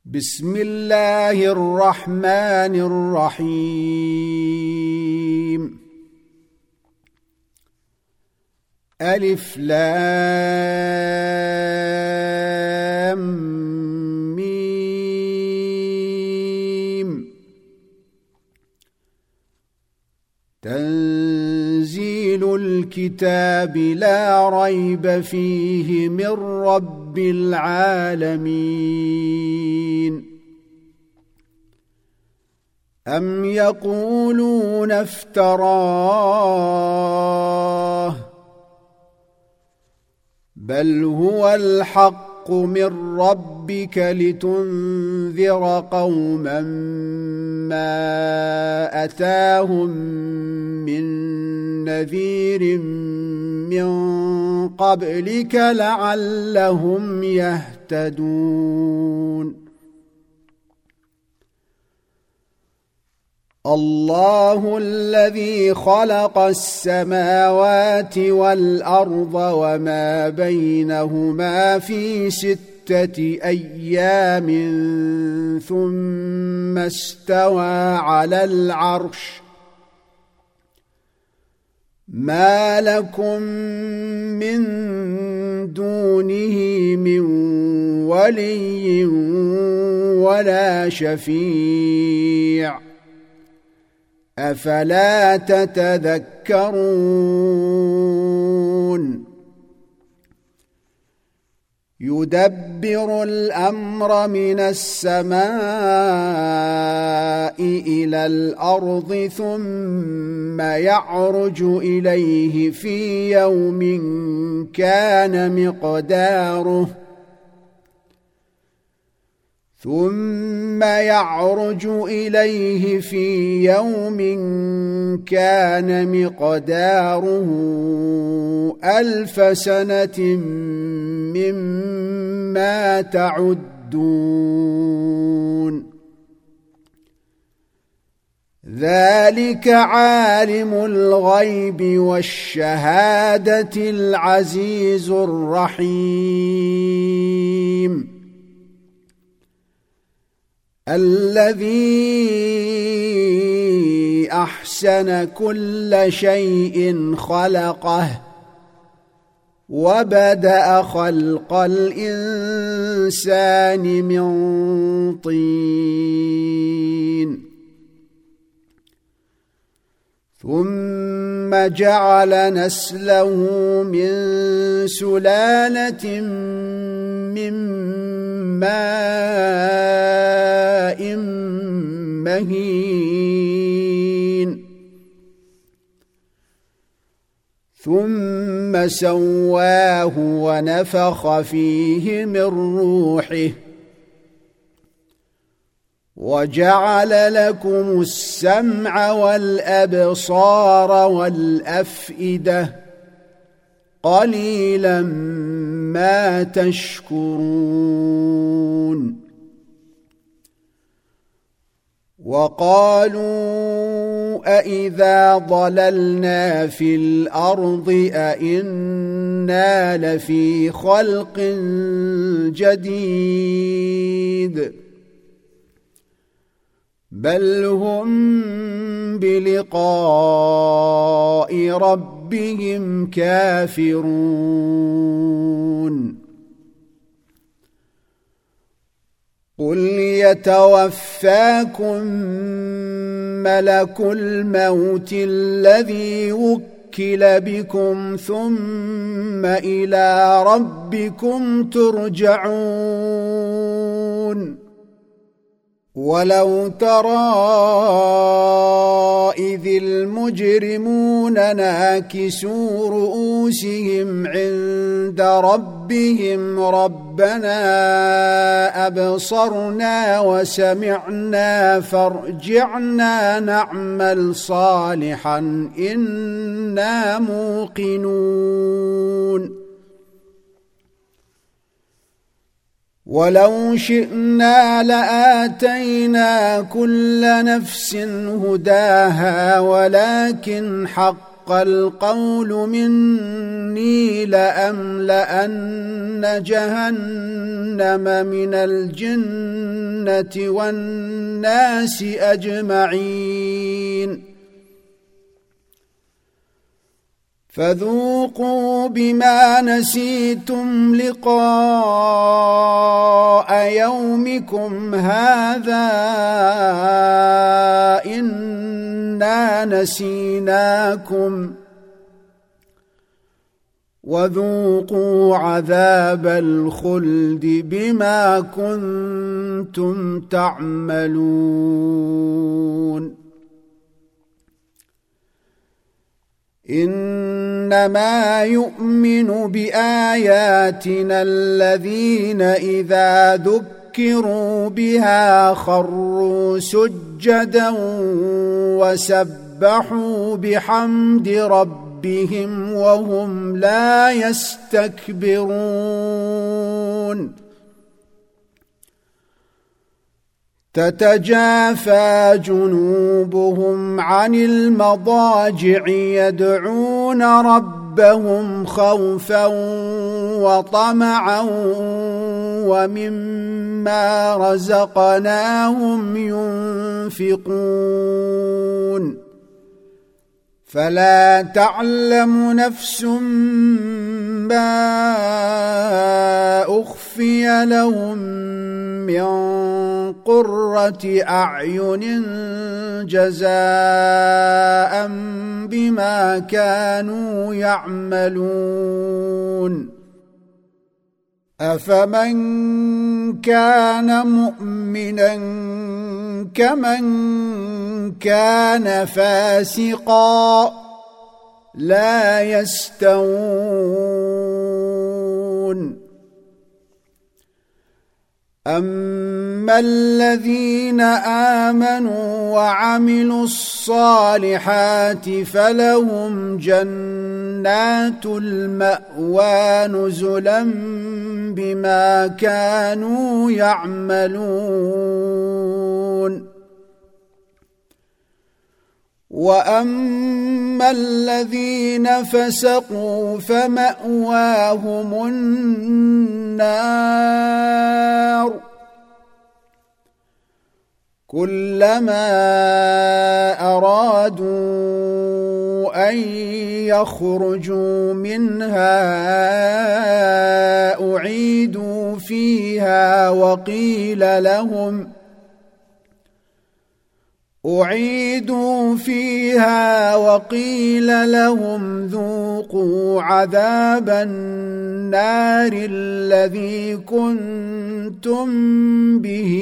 بسم الله الرحمن الرحيم. ألف لام ميم. تنزيل الكتاب لا ريب فيه من رب العالمين. أم يقولون افتراه بل هو الحق من ربك لتنذر قوما ما أتاهم من نذير من قبلك لعلهم يهتدون. الله الذي خلق السماوات والأرض وما بينهما في 6 أيام ثم استوى على العرش. ما لكم من دونه من ولي ولا شفيع أفلا تتذكرون. يدبر الأمر من السماء إلى الأرض ثم يعرج إليه في يوم كان مقداره 1000 سنة مما تعدون. ذلك عالم الغيب والشهادة العزيز الرحيم. الذي أحسن كل شيء خلقه وبدأ خلق الإنسان من طين ثم جعل نسله من سلالة من ماء مهين ثم سواه ونفخ فيه من روحه وجعل لكم السمع والأبصار والأفئدة قليلا ما تشكرون. وقالوا أإذا ضللنا في الأرض أإنا لفي خلق جديد بل هم بلقاء ربهم كافرون. قل يتوفاكم ملك الموت الذي وكل بكم ثم إلى ربكم ترجعون. ولو ترى إذ المجرمون ناكسوا رؤوسهم عند ربهم ربنا أبصرنا وسمعنا فارجعنا نعمل صالحا إنا موقنون. ولو شئنا لآتينا كل نفس هداها ولكن حق حق القول مني لأملأن جهنم من الجنة والناس أجمعين فذوقوا بما نسيتم لقاء يومكم هذا إنا نسيناكم وذوقوا عذاب الخلد بما كنتم تعملون إنما يؤمن بآياتنا الذين إذا ذكروا بها خروا سجدا وسبحوا بحمد ربهم وهم لا يستكبرون تتجافى جنوبهم عن المضاجع يدعون ربهم خوفا وطمعا ومما رزقناهم ينفقون فلا تعلم نفس ما أخفي لهم من قرة أعين جزاء بما كانوا يعملون أفمن كان مؤمنا كمن كان فاسقا لا يستوون أما الذين آمنوا وعملوا الصالحات فلهم جنات المأوى نزلا بما كانوا يعملون وأما الذين فسقوا فمأواهم النار كلما أرادوا أن يخرجوا منها أعيدوا فيها وقيل لهم ذوقوا عذاب النار الذي كنتم به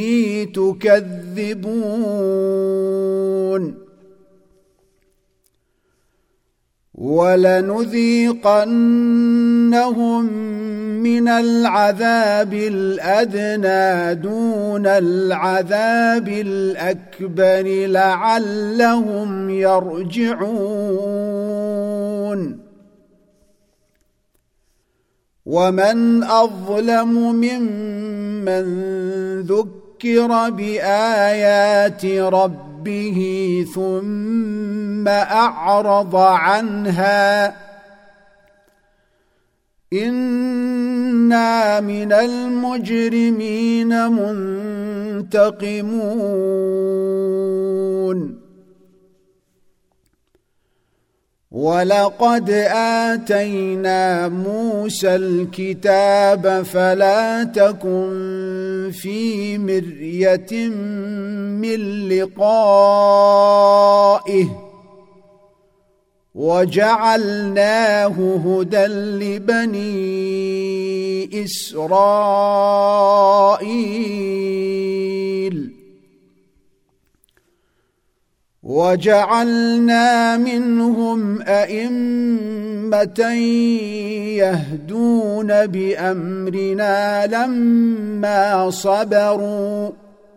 تكذبون ولنذيقنهم من العذاب الأدنى دون العذاب الأكبر لعلهم يرجعون ومن أظلم ممن ذكر بآيات ربه ثم أعرض عنها إنا من المجرمين منتقمون ولقد آتينا موسى الكتاب فلا تكن في مرية من لقائه وجعلناه هدى لبني إسرائيل وجعلنا منهم أئمة يهدون بأمرنا لما صبروا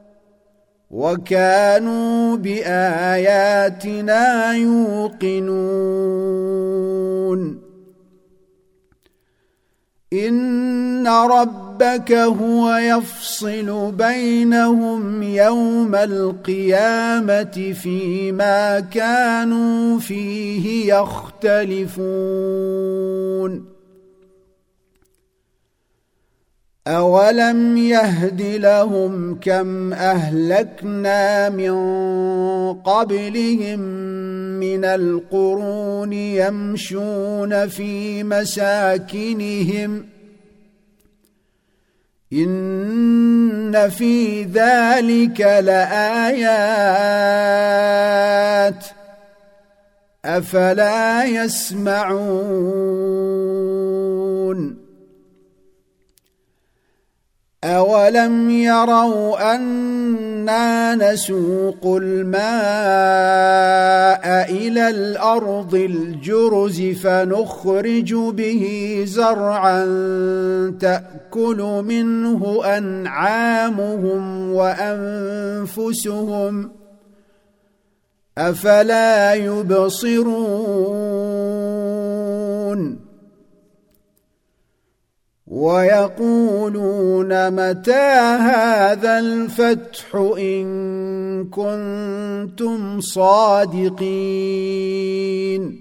وكانوا بآياتنا يوقنون إن ربك هو يفصل بينهم يوم القيامة فيما كانوا فيه يختلفون أولم يهد لهم كم أهلكنا من قبلهم من القرون يمشون في مساكنهم إن في ذلك لآيات أفلا يسمعون أولم يروا أنا نسوق الماء إلى الأرض الجرز فنخرج به زرعا تأكل منه أنعامهم وأنفسهم أفلا يبصرون ويقولون متى هذا الفتح إن كنتم صادقين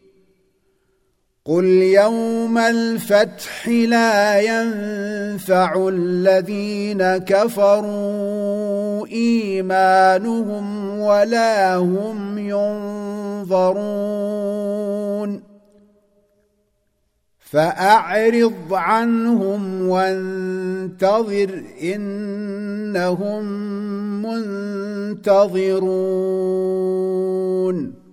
قل يوم الفتح لا ينفع الذين كفروا إيمانهم ولا هم ينظرون فأعرض عنهم وانتظر إنهم منتظرون